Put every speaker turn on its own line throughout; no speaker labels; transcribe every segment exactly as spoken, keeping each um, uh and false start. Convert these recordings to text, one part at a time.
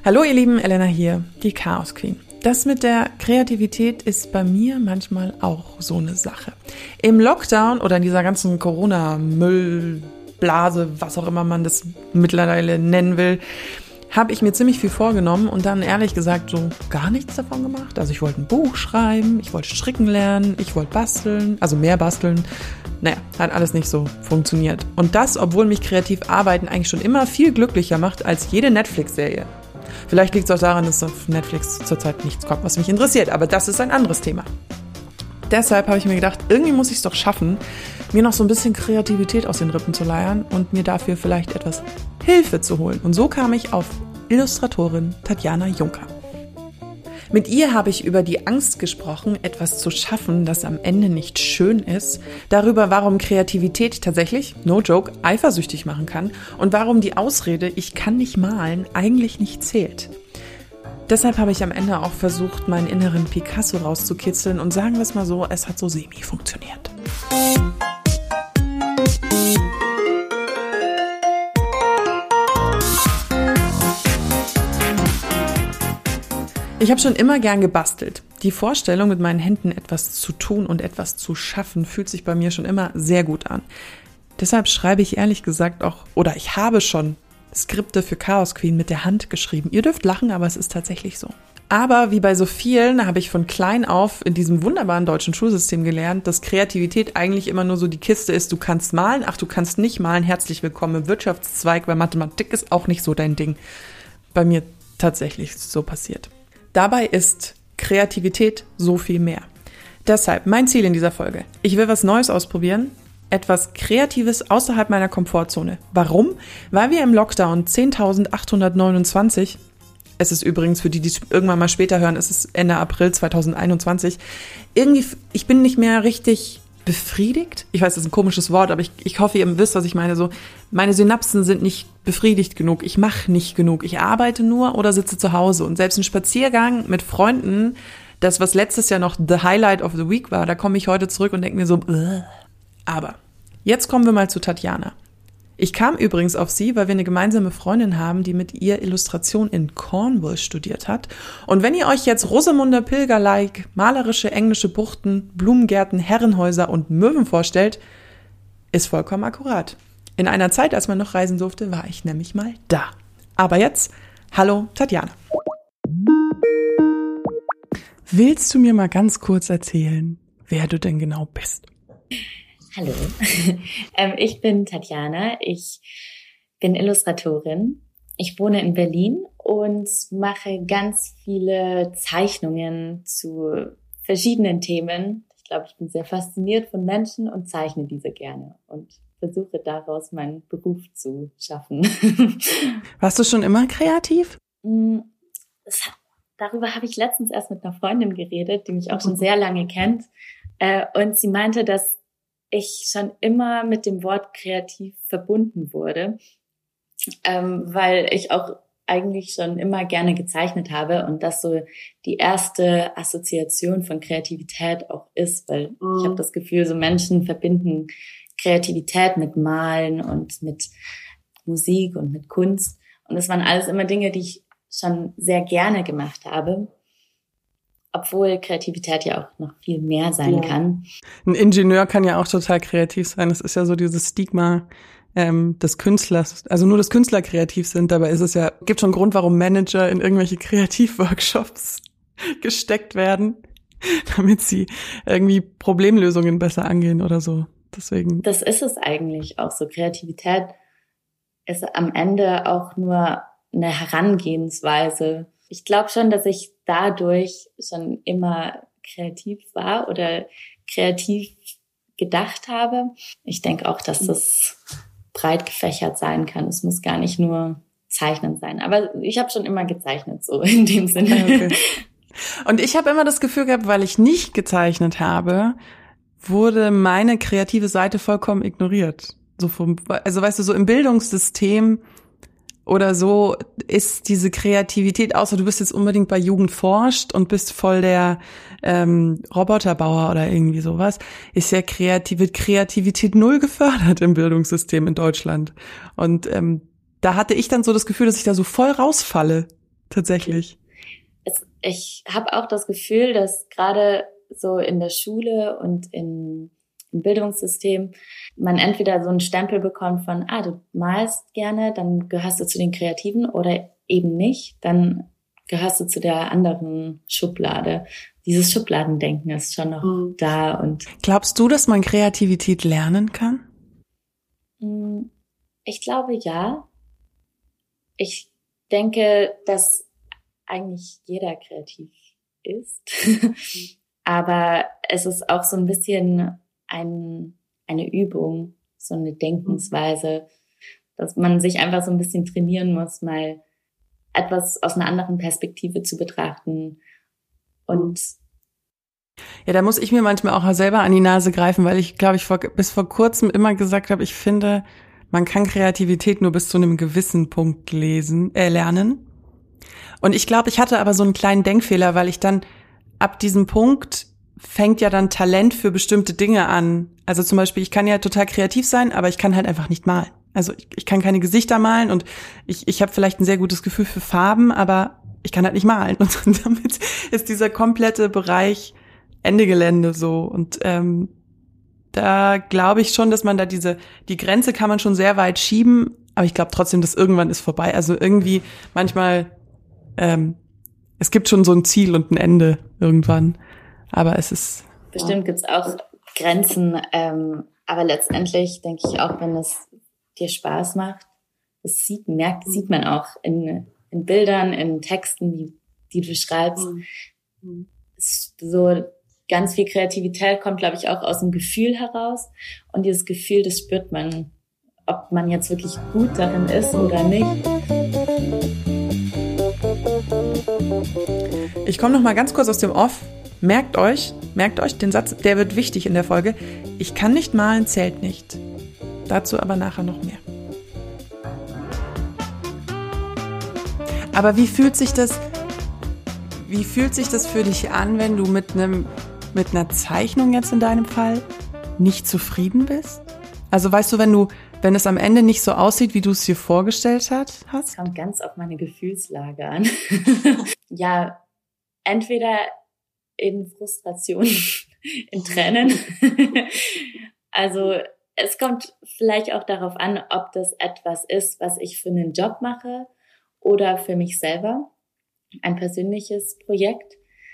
Hallo ihr Lieben, Elena hier, die Chaos Queen. Das mit der Kreativität ist bei mir manchmal auch so eine Sache. Im Lockdown oder in dieser ganzen Corona-Müllblase, was auch immer man das mittlerweile nennen will, habe ich mir ziemlich viel vorgenommen und dann ehrlich gesagt so gar nichts davon gemacht. Also ich wollte ein Buch schreiben, ich wollte stricken lernen, ich wollte basteln, also mehr basteln. Naja, hat alles nicht so funktioniert. Und das, obwohl mich kreativ arbeiten eigentlich schon immer viel glücklicher macht als jede Netflix-Serie. Vielleicht liegt es auch daran, dass auf Netflix zurzeit nichts kommt, was mich interessiert, aber das ist ein anderes Thema. Deshalb habe ich mir gedacht, irgendwie muss ich es doch schaffen, mir noch so ein bisschen Kreativität aus den Rippen zu leiern und mir dafür vielleicht etwas Hilfe zu holen. Und so kam ich auf Illustratorin Tatjana Juncker. Mit ihr habe ich über die Angst gesprochen, etwas zu schaffen, das am Ende nicht schön ist, darüber, warum Kreativität tatsächlich, no joke, eifersüchtig machen kann und warum die Ausrede, ich kann nicht malen, eigentlich nicht zählt. Deshalb habe ich am Ende auch versucht, meinen inneren Picasso rauszukitzeln und sagen wir es mal so, es hat so semi funktioniert. Ich habe schon immer gern gebastelt. Die Vorstellung, mit meinen Händen etwas zu tun und etwas zu schaffen, fühlt sich bei mir schon immer sehr gut an. Deshalb schreibe ich ehrlich gesagt auch, oder ich habe schon Skripte für Chaos Queen mit der Hand geschrieben. Ihr dürft lachen, aber es ist tatsächlich so. Aber wie bei so vielen habe ich von klein auf in diesem wunderbaren deutschen Schulsystem gelernt, dass Kreativität eigentlich immer nur so die Kiste ist, du kannst malen, ach du kannst nicht malen, herzlich willkommen im Wirtschaftszweig, weil Mathematik ist auch nicht so dein Ding. Bei mir tatsächlich so passiert. Dabei ist Kreativität so viel mehr. Deshalb mein Ziel in dieser Folge. Ich will was Neues ausprobieren, etwas Kreatives außerhalb meiner Komfortzone. Warum? Weil wir im Lockdown zehntausendachthundertneunundzwanzig, es ist übrigens für die, die es irgendwann mal später hören, es ist Ende April zweitausendeinundzwanzig, irgendwie, ich bin nicht mehr richtig befriedigt. Ich weiß, das ist ein komisches Wort, aber ich, ich hoffe, ihr wisst, was ich meine. So, meine Synapsen sind nicht befriedigt genug. Ich mache nicht genug. Ich arbeite nur oder sitze zu Hause. Und selbst ein Spaziergang mit Freunden, das, was letztes Jahr noch the highlight of the week war, da komme ich heute zurück und denke mir so, Ugh. Aber jetzt kommen wir mal zu Tatjana. Ich kam übrigens auf sie, weil wir eine gemeinsame Freundin haben, die mit ihr Illustration in Cornwall studiert hat. Und wenn ihr euch jetzt Rosamunde Pilcher-like, malerische englische Buchten, Blumengärten, Herrenhäuser und Möwen vorstellt, ist vollkommen akkurat. In einer Zeit, als man noch reisen durfte, war ich nämlich mal da. Aber jetzt, hallo Tatjana. Willst du mir mal ganz kurz erzählen, wer du denn genau bist?
Hallo, ähm, ich bin Tatjana, ich bin Illustratorin, ich wohne in Berlin und mache ganz viele Zeichnungen zu verschiedenen Themen. Ich glaube, ich bin sehr fasziniert von Menschen und zeichne diese gerne und versuche daraus meinen Beruf zu schaffen.
Warst du schon immer kreativ?
Das hat, darüber habe ich letztens erst mit einer Freundin geredet, die mich auch schon sehr lange kennt, äh, und sie meinte, dass ich schon immer mit dem Wort kreativ verbunden wurde, ähm, weil ich auch eigentlich schon immer gerne gezeichnet habe und das so die erste Assoziation von Kreativität auch ist, weil mhm. ich habe das Gefühl, so Menschen verbinden Kreativität mit Malen und mit Musik und mit Kunst und das waren alles immer Dinge, die ich schon sehr gerne gemacht habe. Obwohl Kreativität ja auch noch viel mehr sein ja. kann.
Ein Ingenieur kann ja auch total kreativ sein. Das ist ja so dieses Stigma ähm, des Künstlers. Also nur, dass Künstler kreativ sind. Dabei ist es ja, gibt schon einen Grund, warum Manager in irgendwelche Kreativworkshops gesteckt werden, damit sie irgendwie Problemlösungen besser angehen oder so. Deswegen.
Das ist es eigentlich auch so. Kreativität ist am Ende auch nur eine Herangehensweise. Ich glaube schon, dass ich dadurch schon immer kreativ war oder kreativ gedacht habe. Ich denke auch, dass das breit gefächert sein kann. Es muss gar nicht nur Zeichnen sein. Aber ich habe schon immer gezeichnet, so in dem Sinne.
Okay. Und ich habe immer das Gefühl gehabt, weil ich nicht gezeichnet habe, wurde meine kreative Seite vollkommen ignoriert. So vom, also weißt du, so im Bildungssystem oder so ist diese Kreativität, außer du bist jetzt unbedingt bei Jugend forscht und bist voll der ähm, Roboterbauer oder irgendwie sowas, ist ja kreative Kreativität null gefördert im Bildungssystem in Deutschland. Und ähm, da hatte ich dann so das Gefühl, dass ich da so voll rausfalle. tatsächlich.
Es, ich habe auch das Gefühl, dass gerade so in der Schule und in, im Bildungssystem man entweder so einen Stempel bekommt von, ah, du malst gerne, dann gehörst du zu den Kreativen, oder eben nicht, dann gehörst du zu der anderen Schublade. Dieses Schubladendenken ist schon noch mhm. da. Und
glaubst du, dass man Kreativität lernen kann?
Ich glaube, ja. Ich denke, dass eigentlich jeder kreativ ist. Aber es ist auch so ein bisschen ein, eine Übung, so eine Denkensweise, dass man sich einfach so ein bisschen trainieren muss, mal etwas aus einer anderen Perspektive zu betrachten. Und
ja, da muss ich mir manchmal auch selber an die Nase greifen, weil ich, glaube ich, vor, bis vor kurzem immer gesagt habe, ich finde, man kann Kreativität nur bis zu einem gewissen Punkt lesen, äh, lernen. Und ich glaube, ich hatte aber so einen kleinen Denkfehler, weil ich dann ab diesem Punkt fängt ja dann Talent für bestimmte Dinge an. Also zum Beispiel, ich kann ja total kreativ sein, aber ich kann halt einfach nicht malen. Also ich, ich kann keine Gesichter malen und ich, ich habe vielleicht ein sehr gutes Gefühl für Farben, aber ich kann halt nicht malen. Und damit ist dieser komplette Bereich Ende Gelände so. Und ähm, da glaube ich schon, dass man da diese, die Grenze kann man schon sehr weit schieben, aber ich glaube trotzdem, dass irgendwann ist vorbei. Also irgendwie manchmal, ähm, es gibt schon so ein Ziel und ein Ende irgendwann, aber es ist...
Bestimmt gibt's auch Grenzen, ähm, aber letztendlich denke ich auch, wenn es dir Spaß macht, das sieht, merkt, sieht man auch in, in Bildern, in Texten, die, die du schreibst. Mhm. So ganz viel Kreativität kommt, glaube ich, auch aus dem Gefühl heraus. Und dieses Gefühl, das spürt man, ob man jetzt wirklich gut darin ist oder nicht.
Ich komme noch mal ganz kurz aus dem Off. Merkt euch, merkt euch den Satz, der wird wichtig in der Folge. Ich kann nicht malen, zählt nicht. Dazu aber nachher noch mehr. Aber wie fühlt sich das, wie fühlt sich das für dich an, wenn du mit einem, mit einer Zeichnung jetzt in deinem Fall nicht zufrieden bist? Also weißt du, wenn du, wenn es am Ende nicht so aussieht, wie du es dir vorgestellt hast?
Das kommt ganz auf meine Gefühlslage an. Ja, entweder in Frustration, in Tränen. Also es kommt vielleicht auch darauf an, ob das etwas ist, was ich für einen Job mache oder für mich selber, ein persönliches Projekt.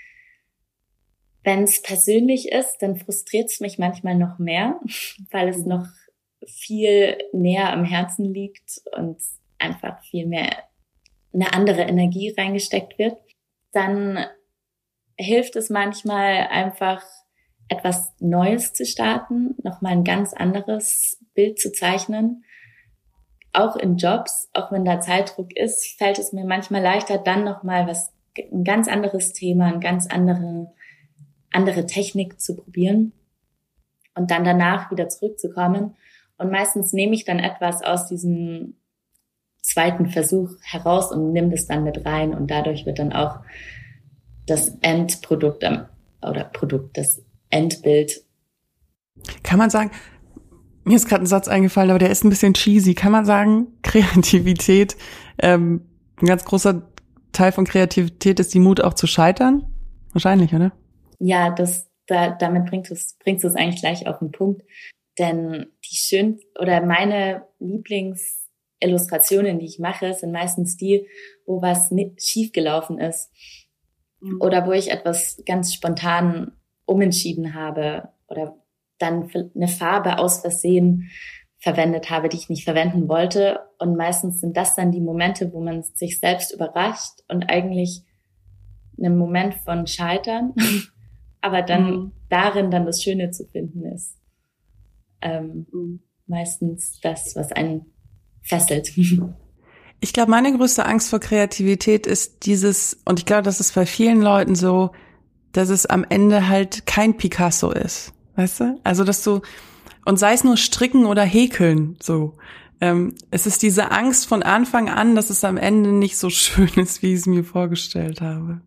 Wenn es persönlich ist, dann frustriert es mich manchmal noch mehr, weil es noch viel näher am Herzen liegt und einfach viel mehr eine andere Energie reingesteckt wird. Dann hilft es manchmal einfach, etwas Neues zu starten, nochmal ein ganz anderes Bild zu zeichnen. Auch in Jobs, auch wenn da Zeitdruck ist, fällt es mir manchmal leichter, dann nochmal was, ein ganz anderes Thema, eine ganz andere, andere Technik zu probieren und dann danach wieder zurückzukommen. Und meistens nehme ich dann etwas aus diesem zweiten Versuch heraus und nehme das dann mit rein und dadurch wird dann auch das Endprodukt oder Produkt, das Endbild.
Kann man sagen, mir ist gerade ein Satz eingefallen, aber der ist ein bisschen cheesy. Kann man sagen, Kreativität, ähm, ein ganz großer Teil von Kreativität ist die Mut auch zu scheitern? Wahrscheinlich, oder?
Ja, das, da, damit bringt es, bringst du es eigentlich gleich auf den Punkt. Denn die schön, oder meine Lieblingsillustrationen, die ich mache, sind meistens die, wo was schief gelaufen ist. Mhm. Oder wo ich etwas ganz spontan umentschieden habe oder dann eine Farbe aus Versehen verwendet habe, die ich nicht verwenden wollte. Und meistens sind das dann die Momente, wo man sich selbst überrascht und eigentlich einen Moment von Scheitern, aber dann mhm. darin dann das Schöne zu finden ist. Ähm, mhm. Meistens das, was einen fesselt.
Ich glaube, meine größte Angst vor Kreativität ist dieses, und ich glaube, das ist bei vielen Leuten so, dass es am Ende halt kein Picasso ist, weißt du? Also, dass du, und sei es nur stricken oder häkeln, so. Ähm, es ist diese Angst von Anfang an, dass es am Ende nicht so schön ist, wie ich es mir vorgestellt habe.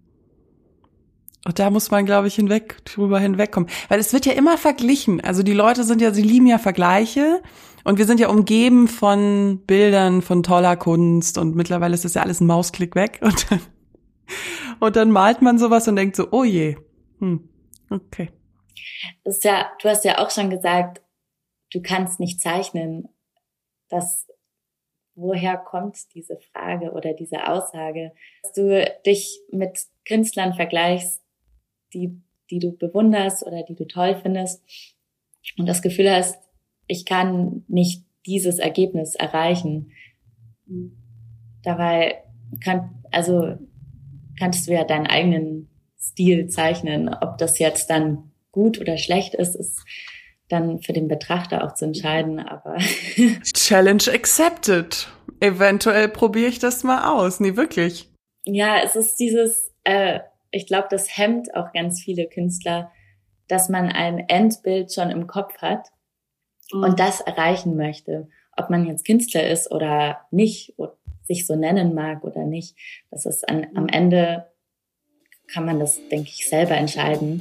Und da muss man, glaube ich, hinweg, drüber hinwegkommen. Weil es wird ja immer verglichen. Also die Leute sind ja, sie lieben ja Vergleiche. Und wir sind ja umgeben von Bildern, von toller Kunst. Und mittlerweile ist das ja alles ein Mausklick weg. Und dann Und dann malt man sowas und denkt so, oh je, hm, okay.
Das ist ja, du hast ja auch schon gesagt, du kannst nicht zeichnen. Das, woher kommt diese Frage oder diese Aussage? Dass du dich mit Künstlern vergleichst, die, die du bewunderst oder die du toll findest und das Gefühl hast, ich kann nicht dieses Ergebnis erreichen. Dabei kann, also kannst du ja deinen eigenen Stil zeichnen. Ob das jetzt dann gut oder schlecht ist, ist dann für den Betrachter auch zu entscheiden. Aber
Challenge accepted. Eventuell probiere ich das mal aus. Nee, wirklich.
Ja, es ist dieses, äh, ich glaube, das hemmt auch ganz viele Künstler, dass man ein Endbild schon im Kopf hat mhm. und das erreichen möchte. Ob man jetzt Künstler ist oder nicht, oder sich so nennen mag oder nicht. Das ist an, am Ende kann man das, denke ich, selber entscheiden.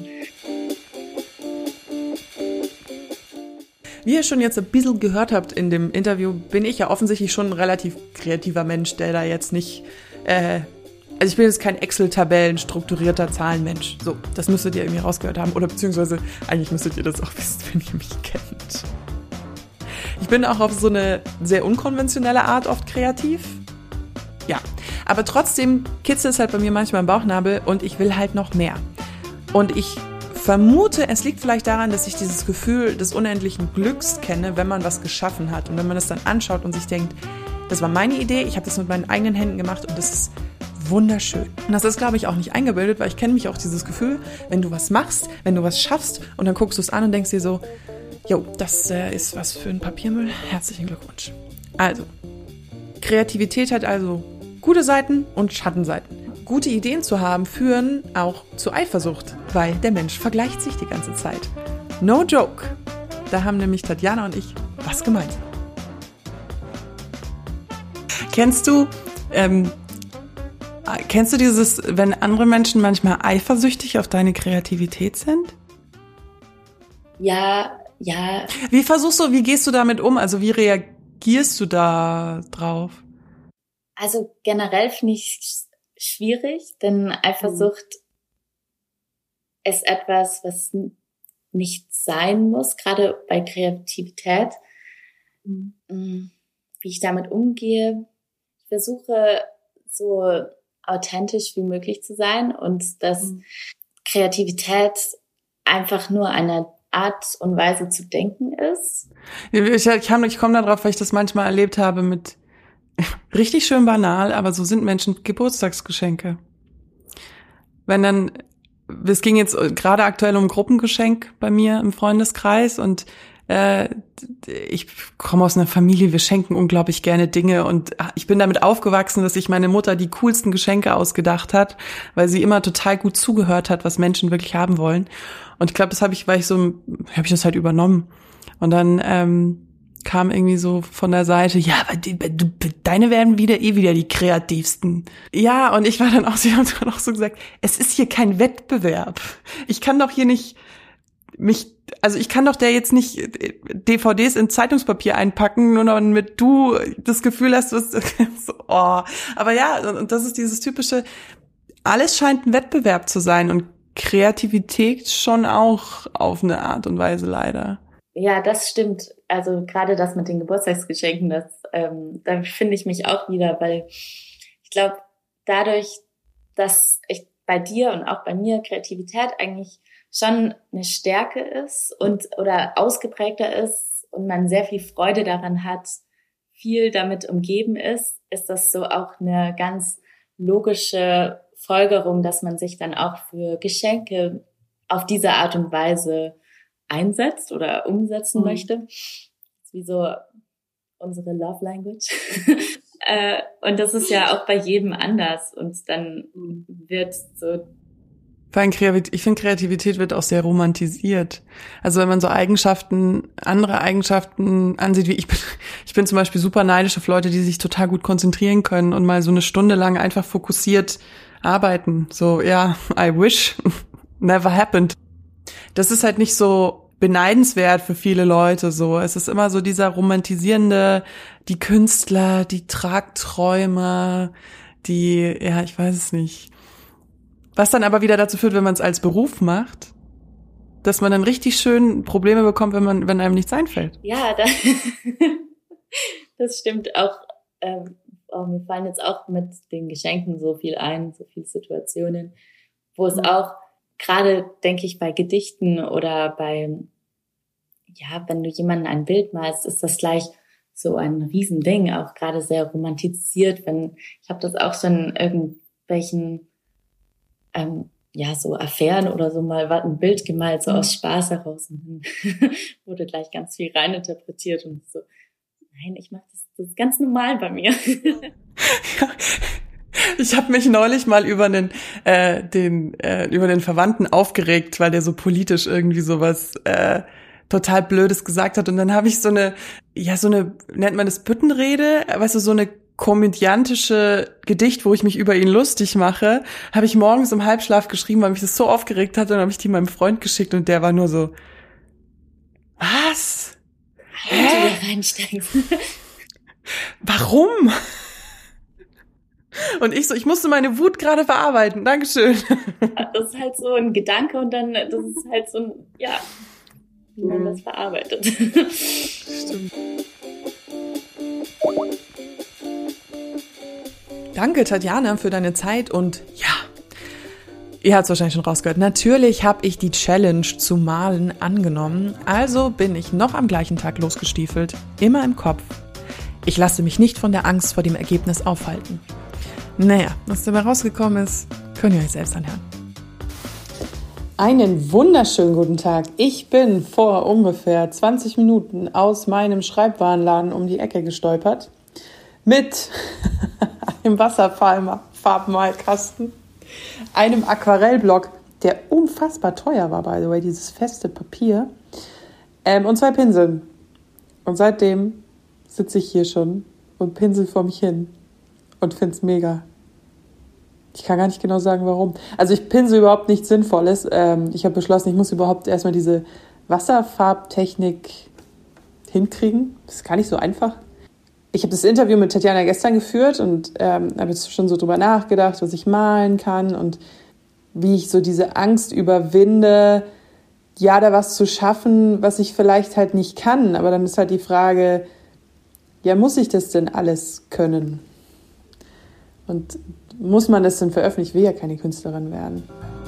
Wie ihr schon jetzt ein bisschen gehört habt in dem Interview, bin ich ja offensichtlich schon ein relativ kreativer Mensch, der da jetzt nicht, äh, also ich bin jetzt kein Excel-Tabellen strukturierter Zahlenmensch. So, das müsstet ihr irgendwie rausgehört haben. Oder beziehungsweise, eigentlich müsstet ihr das auch wissen, wenn ihr mich kennt. Ich bin auch auf so eine sehr unkonventionelle Art oft kreativ. Ja, aber trotzdem kitzelt es halt bei mir manchmal im Bauchnabel und ich will halt noch mehr. Und ich vermute, es liegt vielleicht daran, dass ich dieses Gefühl des unendlichen Glücks kenne, wenn man was geschaffen hat. Und wenn man das dann anschaut und sich denkt, das war meine Idee, ich habe das mit meinen eigenen Händen gemacht und das ist wunderschön. Und das ist, glaube ich, auch nicht eingebildet, weil ich kenne mich auch dieses Gefühl, wenn du was machst, wenn du was schaffst und dann guckst du es an und denkst dir so, jo, das äh, ist was für ein Papiermüll. Herzlichen Glückwunsch. Also, Kreativität hat also gute Seiten und Schattenseiten. Gute Ideen zu haben führen auch zu Eifersucht, weil der Mensch vergleicht sich die ganze Zeit. No joke. Da haben nämlich Tatjana und ich was gemeinsam. Kennst du, ähm, kennst du dieses, wenn andere Menschen manchmal eifersüchtig auf deine Kreativität sind?
Ja, ja.
Wie versuchst du, wie gehst du damit um? Also wie reagierst du da drauf?
Also generell finde ich es schwierig, denn Eifersucht mhm. ist etwas, was nicht sein muss, gerade bei Kreativität. Mhm. Wie ich damit umgehe, ich versuche so authentisch wie möglich zu sein und dass mhm. Kreativität einfach nur eine Art und Weise zu denken ist.
Ich, ich, ich komme darauf, weil ich das manchmal erlebt habe mit richtig schön banal, aber so sind Menschen Geburtstagsgeschenke. Wenn dann, es ging jetzt gerade aktuell um ein Gruppengeschenk bei mir im Freundeskreis und äh, ich komme aus einer Familie, wir schenken unglaublich gerne Dinge und ich bin damit aufgewachsen, dass sich meine Mutter die coolsten Geschenke ausgedacht hat, weil sie immer total gut zugehört hat, was Menschen wirklich haben wollen. Und ich glaube, das habe ich, weil ich so, habe ich das halt übernommen. Und dann ähm, kam irgendwie so von der Seite, ja, aber die, du, deine werden wieder eh wieder die kreativsten. Ja, und ich war dann auch, sie haben dann auch so gesagt, es ist hier kein Wettbewerb. Ich kann doch hier nicht mich, also ich kann doch der jetzt nicht D V Ds in Zeitungspapier einpacken, nur damit du das Gefühl hast, du hast so, oh. Aber ja, und das ist dieses typische, alles scheint ein Wettbewerb zu sein und Kreativität schon auch auf eine Art und Weise leider.
Ja, das stimmt. Also gerade das mit den Geburtstagsgeschenken, das ähm, da finde ich mich auch wieder, weil ich glaube, dadurch, dass ich bei dir und auch bei mir Kreativität eigentlich schon eine Stärke ist und oder ausgeprägter ist und man sehr viel Freude daran hat, viel damit umgeben ist, ist das so auch eine ganz logische Folgerung, dass man sich dann auch für Geschenke auf diese Art und Weise einsetzt oder umsetzen mhm. möchte. Wie so unsere Love Language. äh, und das ist ja auch bei jedem anders. Und dann wird so...
Ich finde, Kreativität wird auch sehr romantisiert. Also wenn man so Eigenschaften, andere Eigenschaften ansieht, wie ich bin, ich bin zum Beispiel super neidisch auf Leute, die sich total gut konzentrieren können und mal so eine Stunde lang einfach fokussiert arbeiten. So, ja, I wish. Never happened. Das ist halt nicht so beneidenswert für viele Leute, so. Es ist immer so dieser romantisierende, die Künstler, die Tragträumer, die, ja, ich weiß es nicht. Was dann aber wieder dazu führt, wenn man es als Beruf macht, dass man dann richtig schön Probleme bekommt, wenn man, wenn einem nichts einfällt.
Ja, da, das stimmt auch. Ähm, oh, mir fallen jetzt auch mit den Geschenken so viel ein, so viele Situationen, wo es mhm. auch gerade, denke ich, bei Gedichten oder bei, ja, wenn du jemanden ein Bild malst, ist das gleich so ein Riesending, auch gerade sehr romantisiert. Wenn ich habe das auch schon in irgendwelchen ähm, ja, so Affären oder so mal ein Bild gemalt, so aus Spaß heraus. Und dann wurde gleich ganz viel reininterpretiert und so, nein, ich mache das, das ist ganz normal bei mir.
Ja. Ich habe mich neulich mal über einen, äh, den, äh, über den Verwandten aufgeregt, weil der so politisch irgendwie sowas äh, total Blödes gesagt hat. Und dann habe ich so eine, ja, so eine, nennt man das Büttenrede, weißt du, so eine komödiantische Gedicht, wo ich mich über ihn lustig mache, habe ich morgens im Halbschlaf geschrieben, weil mich das so aufgeregt hat. Und dann habe ich die meinem Freund geschickt und der war nur so, was?
Hä? Reinsteigen.
Warum? Und ich so, ich musste meine Wut gerade verarbeiten. Dankeschön.
Das ist halt so ein Gedanke und dann, das ist halt so ein, ja, wie man das verarbeitet.
Stimmt. Danke, Tatjana, für deine Zeit und ja, ihr habt es wahrscheinlich schon rausgehört. Natürlich habe ich die Challenge zu malen angenommen, also bin ich noch am gleichen Tag losgestiefelt, immer im Kopf. Ich lasse mich nicht von der Angst vor dem Ergebnis aufhalten. Naja, was dabei rausgekommen ist, könnt ihr euch selbst anhören. Einen wunderschönen guten Tag. Ich bin vor ungefähr zwanzig Minuten aus meinem Schreibwarenladen um die Ecke gestolpert mit einem Wasserfarbmalkasten, einem Aquarellblock, der unfassbar teuer war, by the way, dieses feste Papier, ähm, und zwei Pinseln. Und seitdem sitze ich hier schon und pinsel vor mich hin und finde es mega. Ich kann gar nicht genau sagen, warum. Also ich pinsel überhaupt nichts Sinnvolles. Ähm, ich habe beschlossen, ich muss überhaupt erstmal diese Wasserfarbtechnik hinkriegen. Das ist gar nicht so einfach. Ich habe das Interview mit Tatjana gestern geführt und ähm, habe jetzt schon so drüber nachgedacht, was ich malen kann und wie ich so diese Angst überwinde, ja, da was zu schaffen, was ich vielleicht halt nicht kann. Aber dann ist halt die Frage, ja, muss ich das denn alles können? Und muss man das denn veröffentlichen? Ich will ja keine Künstlerin werden.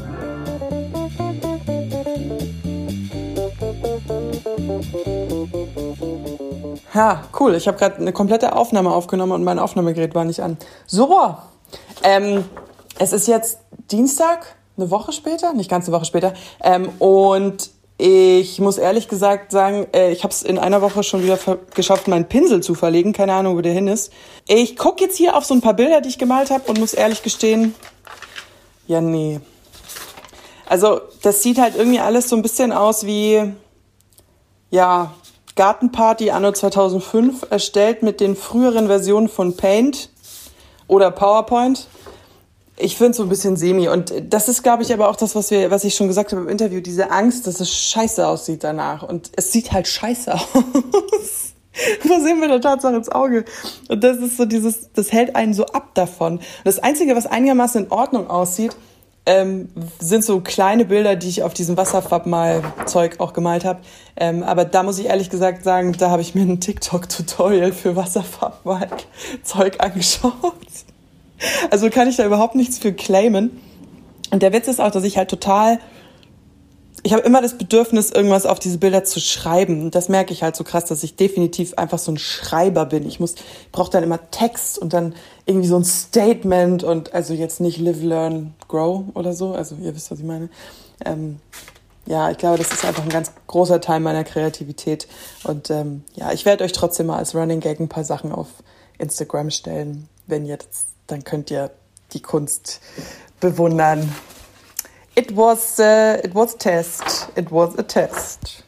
Ha, cool. Ich habe gerade eine komplette Aufnahme aufgenommen und mein Aufnahmegerät war nicht an. So, ähm, es ist jetzt Dienstag, eine Woche später, nicht ganz eine Woche später. Ähm, und ich muss ehrlich gesagt sagen, äh, ich habe es in einer Woche schon wieder ver- geschafft, meinen Pinsel zu verlegen. Keine Ahnung, wo der hin ist. Ich gucke jetzt hier auf so ein paar Bilder, die ich gemalt habe und muss ehrlich gestehen, ja, nee. Also das sieht halt irgendwie alles so ein bisschen aus wie, ja, Gartenparty anno zweitausendfünf, erstellt mit den früheren Versionen von Paint oder PowerPoint. Ich finde es so ein bisschen semi. Und das ist, glaube ich, aber auch das, was wir, was ich schon gesagt habe im Interview, diese Angst, dass es scheiße aussieht danach. Und es sieht halt scheiße aus. Wo sehen wir der Tatsache ins Auge? Und das ist so dieses, das hält einen so ab davon. Und das Einzige, was einigermaßen in Ordnung aussieht, ähm, sind so kleine Bilder, die ich auf diesem Wasserfarbmalzeug auch gemalt habe. Ähm, aber da muss ich ehrlich gesagt sagen, da habe ich mir ein TikTok-Tutorial für Wasserfarbmalzeug angeschaut. Also kann ich da überhaupt nichts für claimen. Und der Witz ist auch, dass ich halt total, ich habe immer das Bedürfnis, irgendwas auf diese Bilder zu schreiben. Und das merke ich halt so krass, dass ich definitiv einfach so ein Schreiber bin. Ich muss, ich brauche dann immer Text und dann irgendwie so ein Statement und also jetzt nicht live, learn, grow oder so. Also ihr wisst, was ich meine. Ähm, ja, ich glaube, das ist einfach ein ganz großer Teil meiner Kreativität. Und ähm, ja, ich werde euch trotzdem mal als Running Gag ein paar Sachen auf Instagram stellen, wenn ihr das, dann könnt ihr die Kunst bewundern. It was, uh, it was a test. It was a test.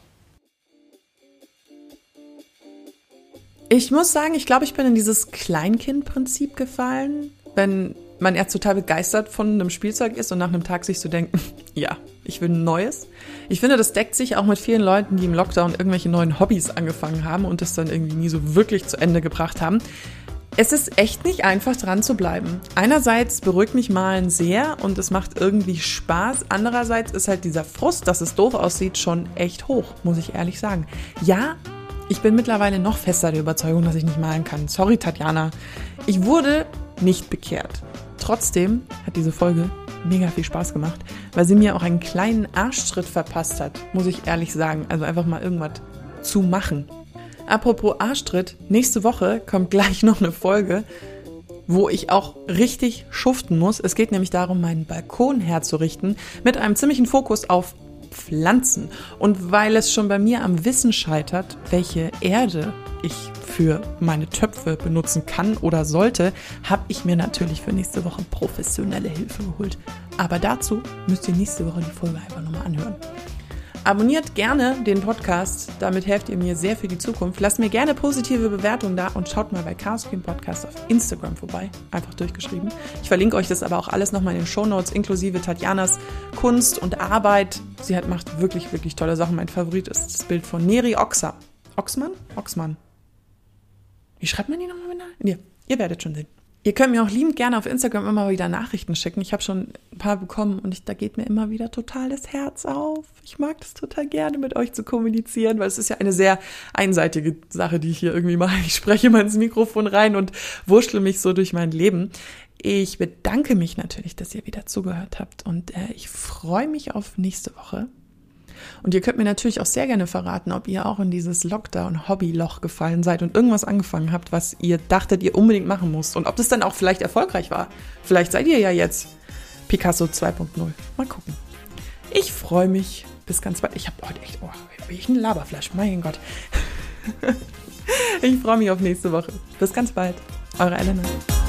Ich muss sagen, ich glaube, ich bin in dieses Kleinkind-Prinzip gefallen, wenn man erst total begeistert von einem Spielzeug ist und nach einem Tag sich so denkt, ja, ich will ein neues. Ich finde, das deckt sich auch mit vielen Leuten, die im Lockdown irgendwelche neuen Hobbys angefangen haben und das dann irgendwie nie so wirklich zu Ende gebracht haben. Es ist echt nicht einfach, dran zu bleiben. Einerseits beruhigt mich Malen sehr und es macht irgendwie Spaß. Andererseits ist halt dieser Frust, dass es doof aussieht, schon echt hoch, muss ich ehrlich sagen. Ja, ich bin mittlerweile noch fester der Überzeugung, dass ich nicht malen kann. Sorry, Tatjana. Ich wurde nicht bekehrt. Trotzdem hat diese Folge mega viel Spaß gemacht, weil sie mir auch einen kleinen Arschtritt verpasst hat, muss ich ehrlich sagen. Also einfach mal irgendwas zu machen. Apropos Arschtritt, nächste Woche kommt gleich noch eine Folge, wo ich auch richtig schuften muss. Es geht nämlich darum, meinen Balkon herzurichten mit einem ziemlichen Fokus auf Pflanzen. Und weil es schon bei mir am Wissen scheitert, welche Erde ich für meine Töpfe benutzen kann oder sollte, habe ich mir natürlich für nächste Woche professionelle Hilfe geholt. Aber dazu müsst ihr nächste Woche die Folge einfach nochmal anhören. Abonniert gerne den Podcast, damit helft ihr mir sehr für die Zukunft. Lasst mir gerne positive Bewertungen da und schaut mal bei Chaos Queen Podcast auf Instagram vorbei, einfach durchgeschrieben. Ich verlinke euch das aber auch alles nochmal in den Shownotes, inklusive Tatjanas Kunst und Arbeit. Sie hat, macht wirklich, wirklich tolle Sachen. Mein Favorit ist das Bild von Neri Oxa. Oxmann? Oxmann. Wie schreibt man die nochmal? Ja, ihr werdet schon sehen. Ihr könnt mir auch liebend gerne auf Instagram immer wieder Nachrichten schicken. Ich habe schon ein paar bekommen und ich, da geht mir immer wieder total das Herz auf. Ich mag das total gerne, mit euch zu kommunizieren, weil es ist ja eine sehr einseitige Sache, die ich hier irgendwie mache. Ich spreche mal ins Mikrofon rein und wurschtle mich so durch mein Leben. Ich bedanke mich natürlich, dass ihr wieder zugehört habt und äh, ich freue mich auf nächste Woche. Und ihr könnt mir natürlich auch sehr gerne verraten, ob ihr auch in dieses Lockdown-Hobby-Loch gefallen seid und irgendwas angefangen habt, was ihr dachtet, ihr unbedingt machen müsst. Und ob das dann auch vielleicht erfolgreich war. Vielleicht seid ihr ja jetzt Picasso zwei Punkt null. Mal gucken. Ich freue mich. Bis ganz bald. Ich habe heute echt, oh, bin ich ein Laberflash. Mein Gott. Ich freue mich auf nächste Woche. Bis ganz bald. Eure Elena.